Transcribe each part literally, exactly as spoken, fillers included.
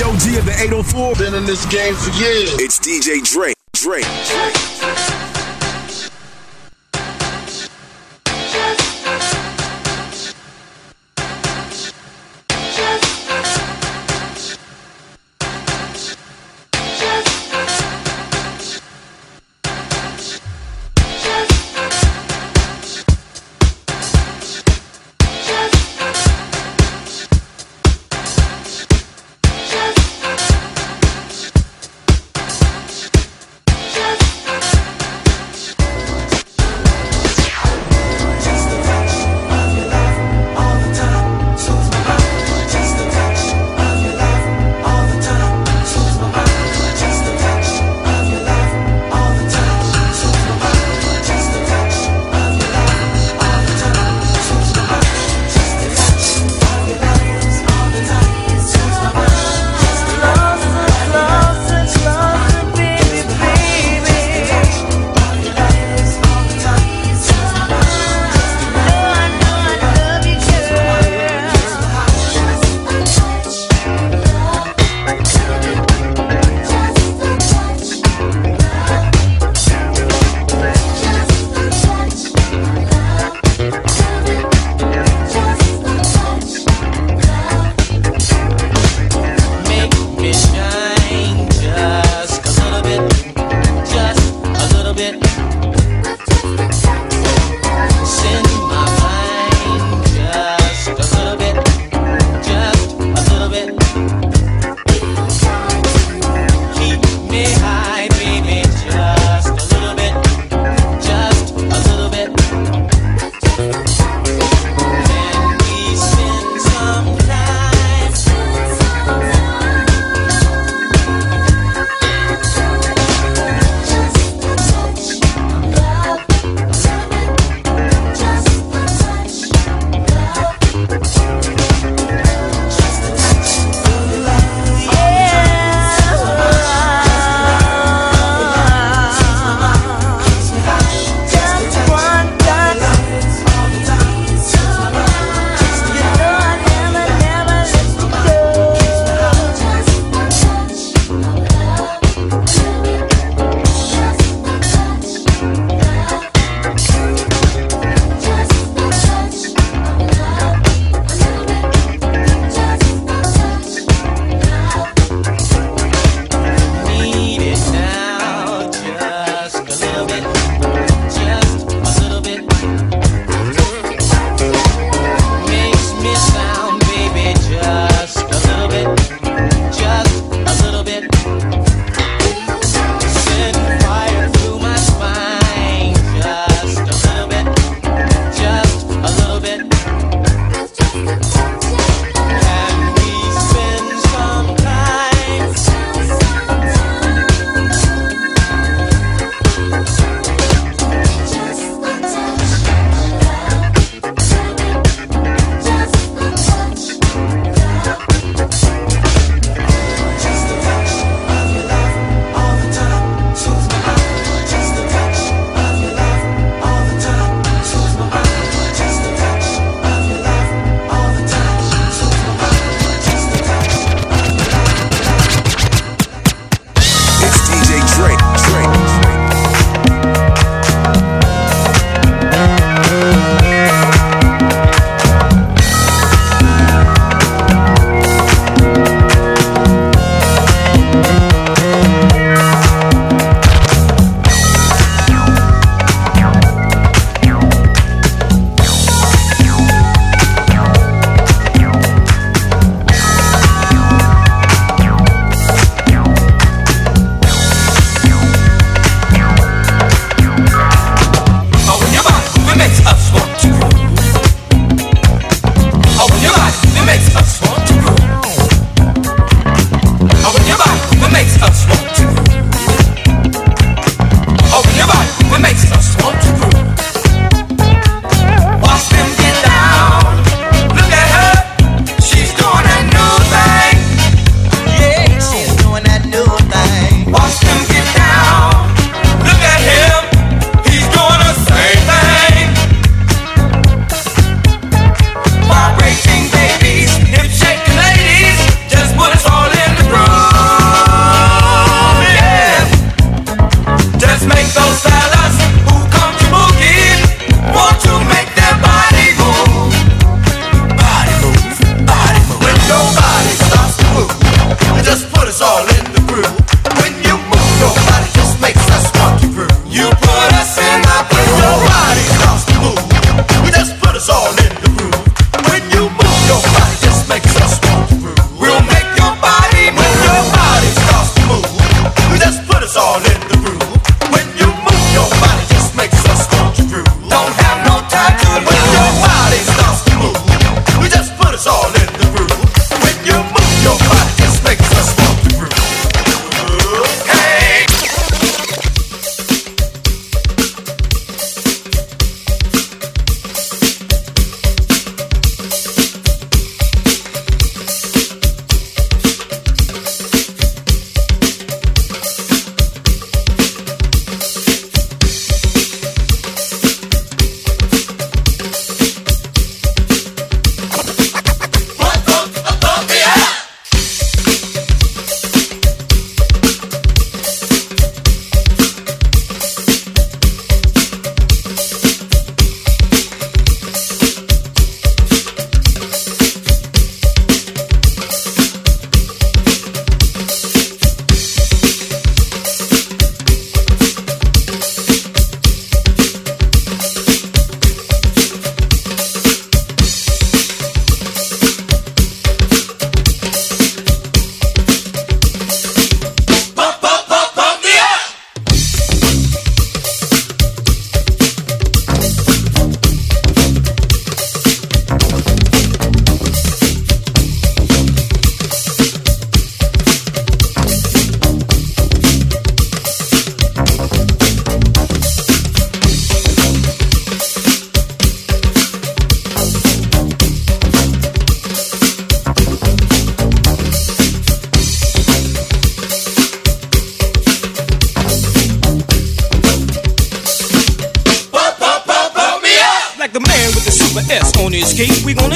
the O G of the eight oh four. Been in this game for years. It's D J Dre. Dre.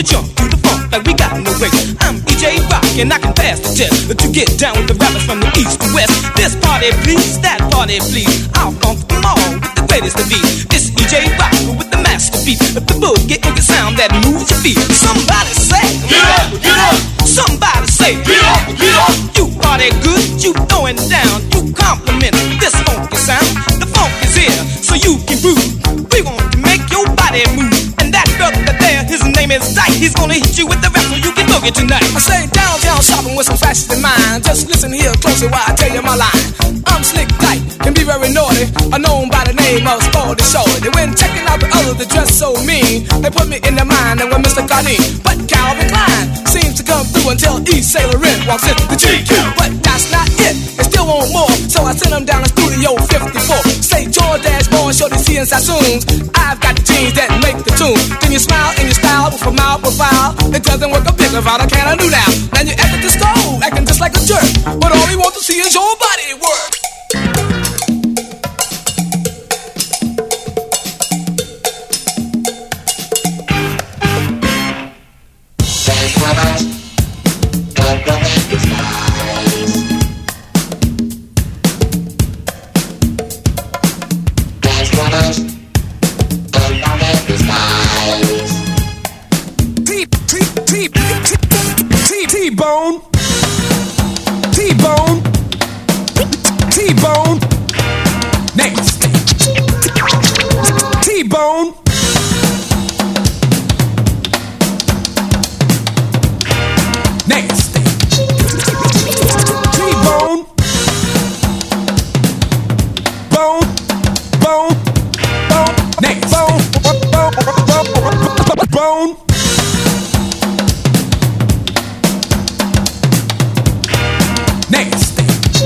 jump to the funk like we got no break. I'm D J Rock and I can pass the test to get down with the rappers from the east to west. This party please, that party please. I'll funk them all with the greatest of beat. This D J Rock with the master beat, with the boogie in the sound that moves your feet. Somebody say, get up, get up. Somebody say, get up, get up. You party good, you throwing down, you compliment this funky sound. The funk is here, so you can groove. We want to make your body move. And that brother there, his name is Dyke. He's gonna hit you with the rap so you can boogie tonight. I say downtown shopping with some fashion in mind. Just listen here closely while I tell you my line. I'm Slick Dyke, can be very naughty. I'm known by the name of Sporty Shorty. When checking out the others that dress so mean, they put me in their mind and with Mister Garnett. But Calvin Klein seems to come through until East Sailor in walks in the G Q. But that's not it, they still want more. So I send them down to Studio fifty-four. Say Jordache, born shorty, C and Sassoons. I've got the jeans that make the tune. Then you smile in your style with a mild profile. It doesn't work a bit without a can of do now. Now you act at the stove, acting just like a jerk. But all we want to see is your body work. T-Bone, T-Bone, T-Bone, nasty. T-Bone, nasty. T-Bone, bone, bone, bone, nasty. Bone, bone, bone. Nasty.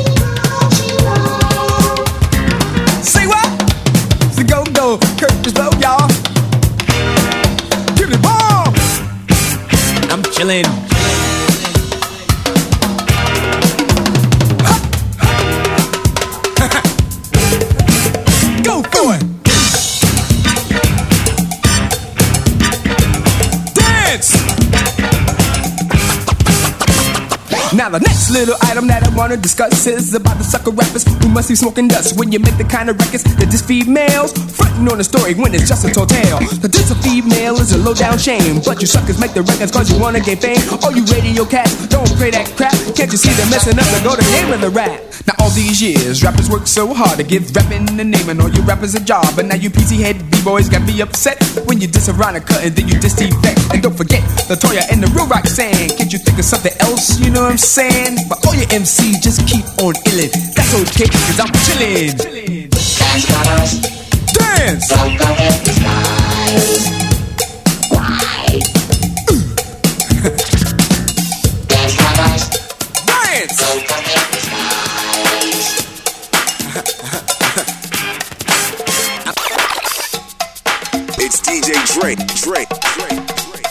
Say what? So go go, curtains blow, y'all. Give me bomb. I'm chillin'. Go for it. Dance. Now the next little item that I wanna discuss is about the sucker rappers who must be smoking dust when you make the kind of records that diss females, frontin' on the story when it's just a tall tale. The diss a female is a low down shame, but you suckers make the records cause you wanna get fame. All you radio cats, don't play that crap. Can't you see they're messing up the golden name of the rap? Now all these years, rappers work so hard to give rapping a name and all you rappers a job. But now you P C head B-boys got me upset when you diss Veronica and then you diss T-Feck. And don't forget Latoya and the real rock saying, can't you think of something else, you know what I'm saying? But all your M Cs just keep on illin'. That's okay, cause I'm chillin'. Dance, brothers. Dance! Don't go with the skies. Why? Dance, brothers. Dance! Don't go with the skies. It's D J Dre, Dre, Dre.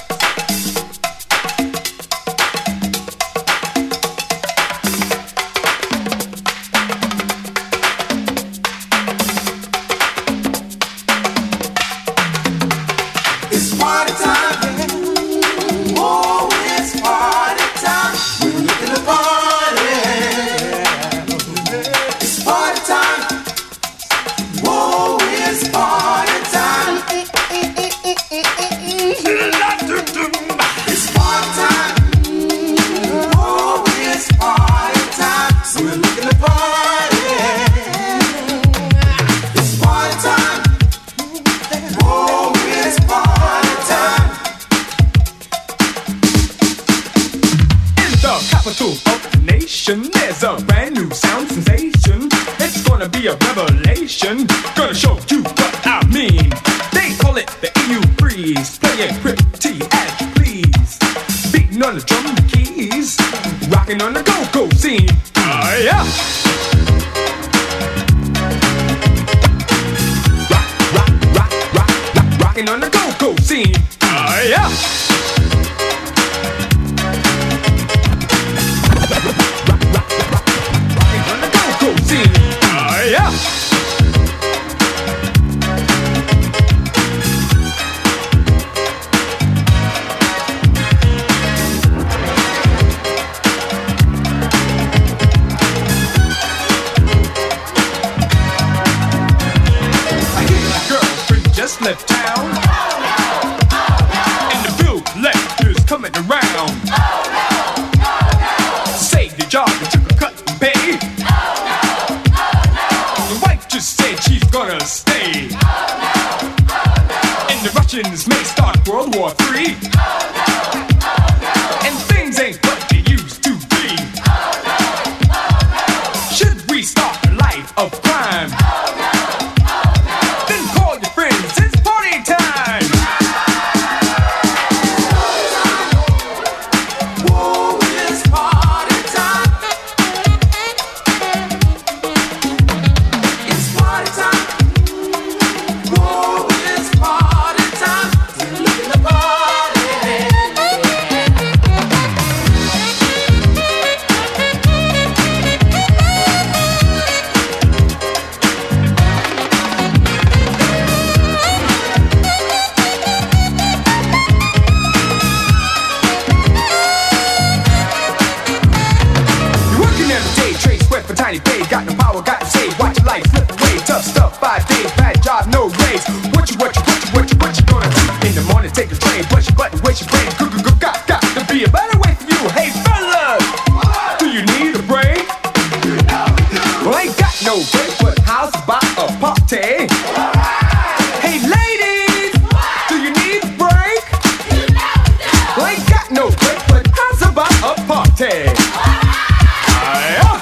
There's a brand new sound sensation. It's gonna be a revelation. Gonna show you what I mean. They call it the E U freeze. Play it pretty as you please. Beating on the drum and the keys. Rocking on the go-go scene. Ah, uh, yeah. Rock, rock, rock, rock, rock. Rocking on the go-go scene. Ah, uh, yeah. Yeah. just left town, and the bill collector's coming around. Say the job and took a cut and pay. The wife just said she's gonna stay, and the Russians may start World War Three, and things ain't what they used to be. Should we start a life of crime? Then call your friends, it's party time. Whoa, it's party time. It's party time. Whoa, it's party time. Look at the party. You're working every day, trade sweat for tiny pay. Got no power, got to save, watch your life slip away. Tough stuff, five days, bad job, no raise. What you, what you, what you, what you, what you gonna do? In the morning, take a train, push your button, waste your brain. Go, go, go, got, got to be a better way for you. Hey fellas, do you need a break? Well, I ain't got no break, but how's about a party? Hey ladies, do you need a break? Well, I ain't got no break, but how's about a party? Ah,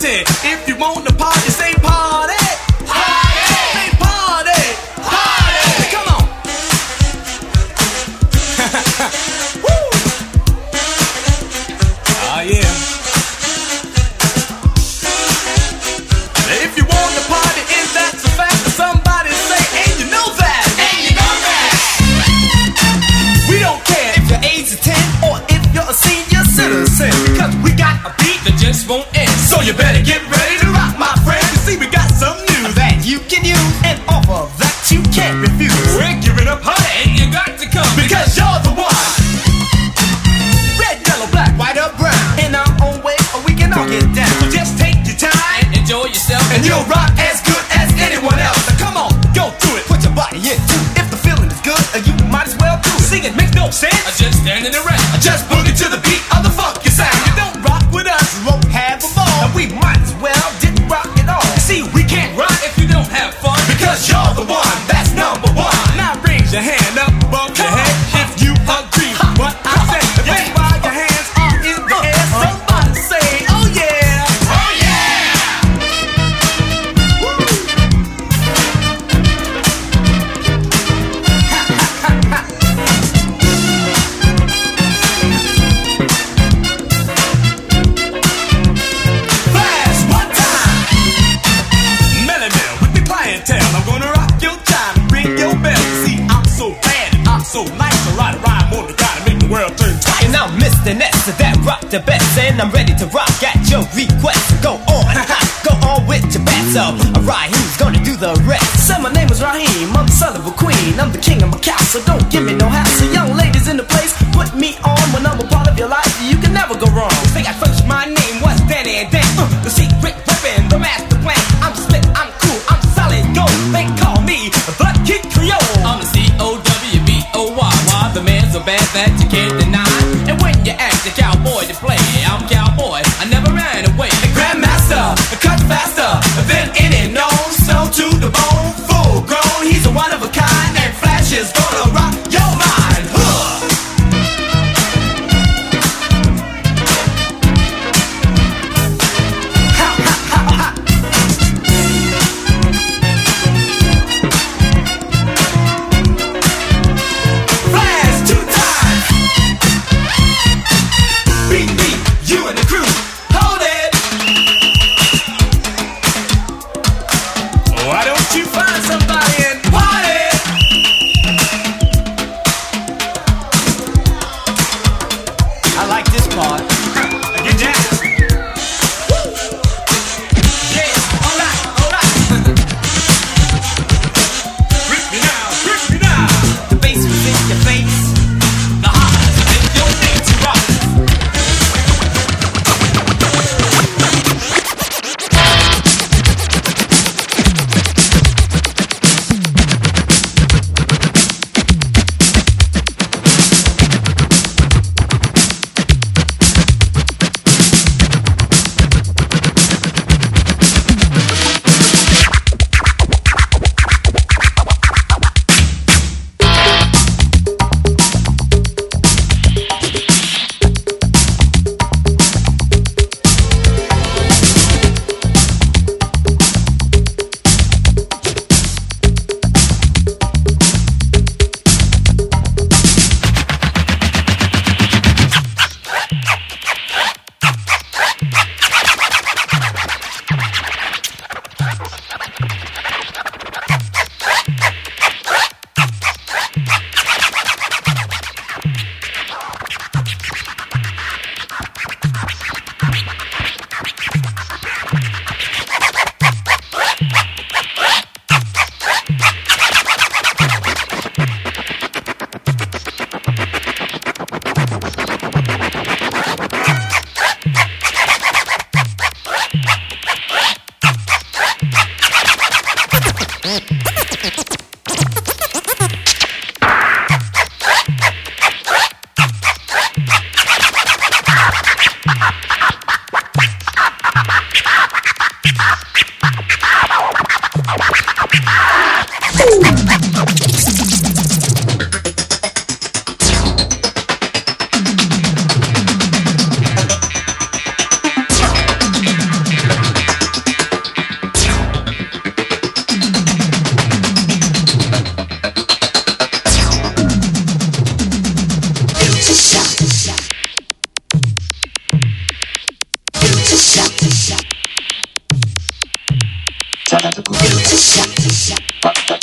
party. If you want to party, say party. Party. Say party. Party. Come on. Woo. Oh yeah. If you want to party, and that's a fact, somebody say, and you know that. And you know that. We don't care if your age is ten or if you're a senior citizen, because we got a beat that just won't end. So you better get ready to rock, my friend. You see, we got some news that you can use, and offer that you can't refuse. We're giving up, honey, and you got to come, because you're the one. Red, yellow, black, white, or brown. In our own way, or we can all get down. So just take your time and enjoy yourself, and you'll rock as good as anyone else. Now come on, go through it, put your body into it. If the feeling is good, you might as well do it. Sing it makes no sense. I just standing around. I just boogie to the beat of the funky sound. You don't rock with us, you won't have a ball. And we might as well didn't rock at all. You see, we can't rock if you don't have fun, because you're the one that's number one. Now raise your hand up above your head if you agree with what I say. That's why your hands are in the air. Somebody say, oh yeah, oh yeah. Woo. Flash one time. Melly Mel with the clientele. I'm gonna rock your time and ring your bell. See, I'm so bad and I'm so nice. I ride a rhyme on the guy to make the world turn twice. And I'm Mister Ness that rock the best, and I'm ready to rock at your request. Go on, go on with your best. So, alright, who's gonna do the rest? Say my name is Raheem, I'm the son of a queen. I'm the king of my castle, don't give me no hassle. Young ladies in the place, put me on. When I'm a part of your life, you can never go wrong. Say at first my name was Danny and Dan, uh, the secret weapon, the master plan. I'm slick, I'm cool, I'm solid gold. They call me the Kid Creole. I'm the C O W B O Y Y, the man so bad that you can't deny. And when you ask a cowboy to play, I'm cowboy, I never ran away. The Grandmaster, cut faster than any known. Snow to the bone, full grown. He's a one of a kind, and Flash is gonna rock your mind. Huh. Ha, ha, ha, ha. Flash two times. Beat me, you and the crew. Hold it. Why don't you find somebody and party? I like this part. Get down. Woo. Yeah, all right, all right. Grip me now, grip me now. The bass was in your face. The highs in your face, rock.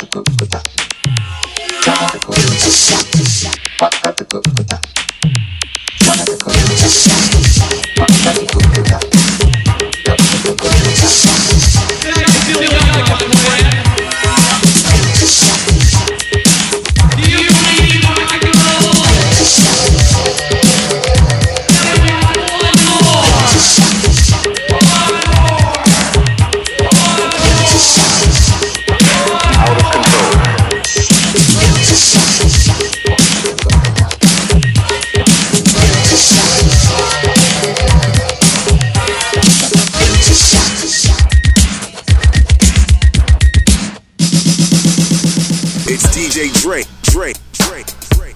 It's D J Dre, Dre, Dre, Dre.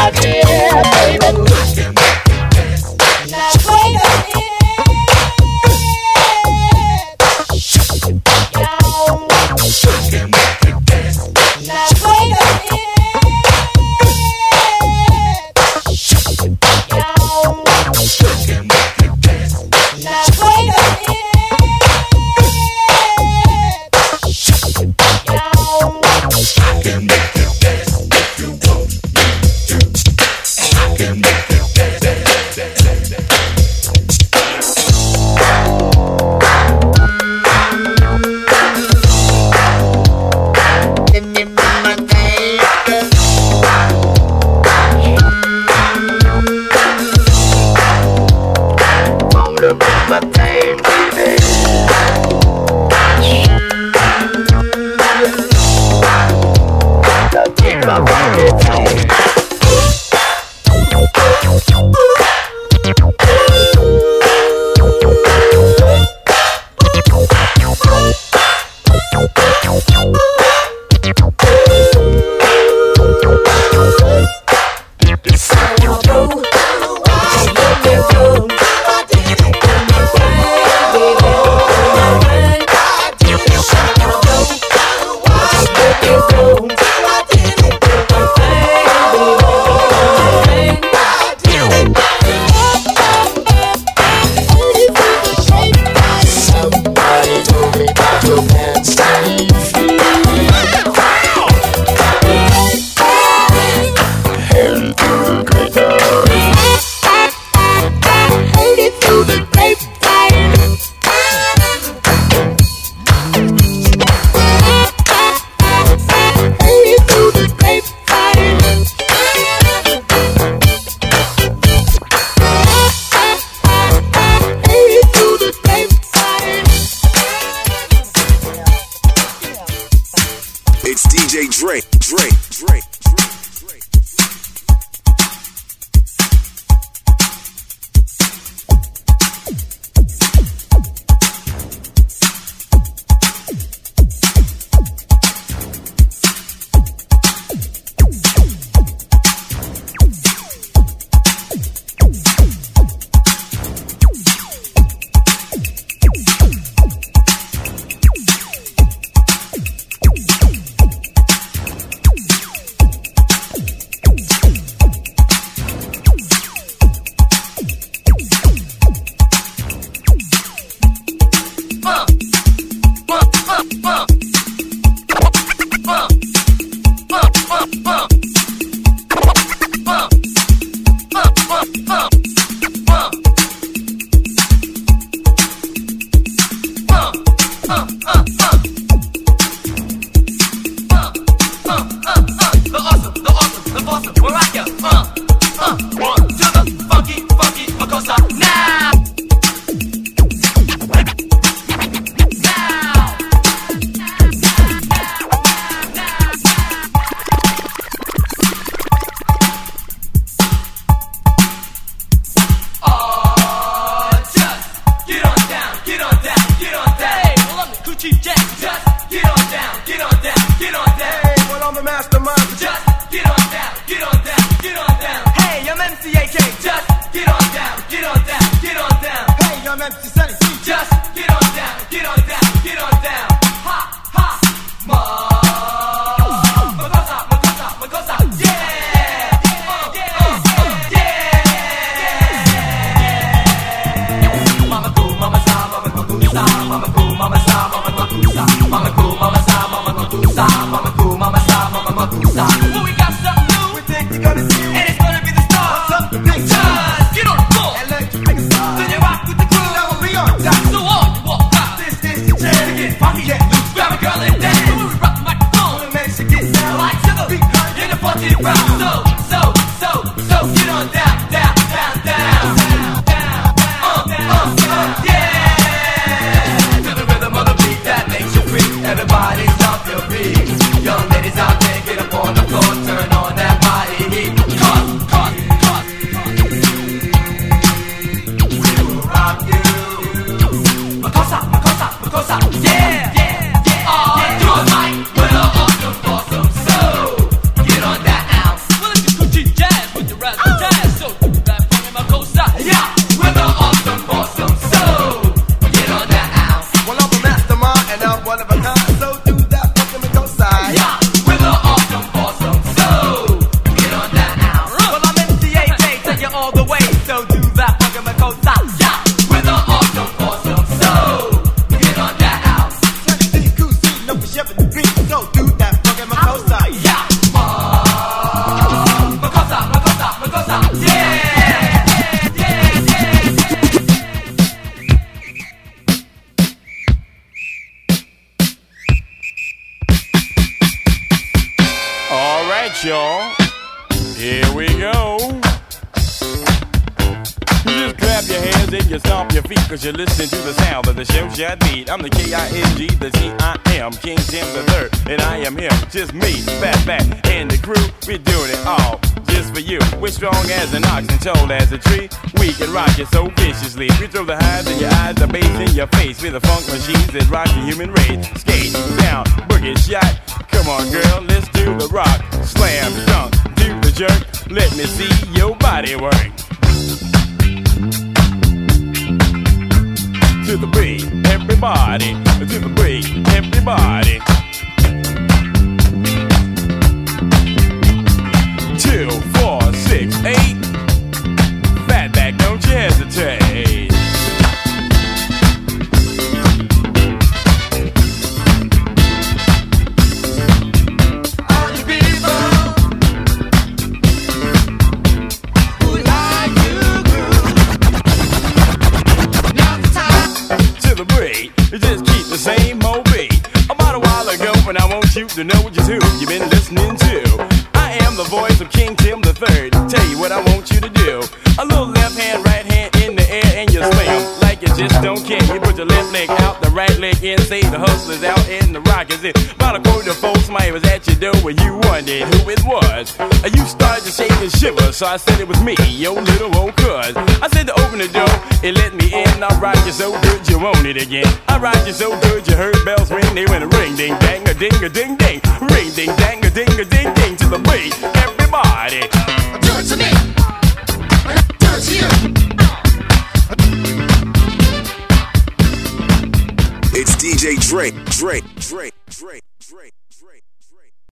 It's D J Dre, Dre, Dre, Dre, Dre. Well, we got something new. We think we're gonna see, and it's gonna be the start of something big time. then you stomp your feet, cause you're listening to the sound of the show shot beat. I'm the K I N G, the T I M, King Tim the third, and I am him, just me, Fat Fat, and the crew, we're doing it all, just for you. We're strong as an ox and tall as a tree, we can rock it so viciously. We throw the highs in your eyes, the bass in your face, we're the funk machines that rock the human race. Skate, down, boogie, shot, come on girl, let's do the rock, slam, dunk, do the jerk, let me see your body work. To the beat, everybody, to the beat, everybody. Two, four, six, eight. Fatback, don't you hesitate. All you people who like to groove, now's the time. To the beat, just keep the same old beat. About a while ago, and I want you to know just who you've been listening to. I am the voice of King Tim the third. Tell you what I want you to do. A little left hand, right hand in the air, and you slam like you just don't care. You put your left leg out, the right leg in. Say the hustlers out and the rockers in. About a quarter folks, somebody was at your door when you wondered who it was. You started to shake and shiver, so I said it was me, your little old cuz. I said to open the door, it let me in. I rocked you so good you want it again. I rocked you so good you heard bells ring. They went a ring, ding, dang, a ding, a ding, ding. Ring, ding, dang, a ding, a ding, ding. To the beat, everybody. Do it to me. Do it to you. It's D J Drake, Drake, Drake, Drake, Drake, Drake.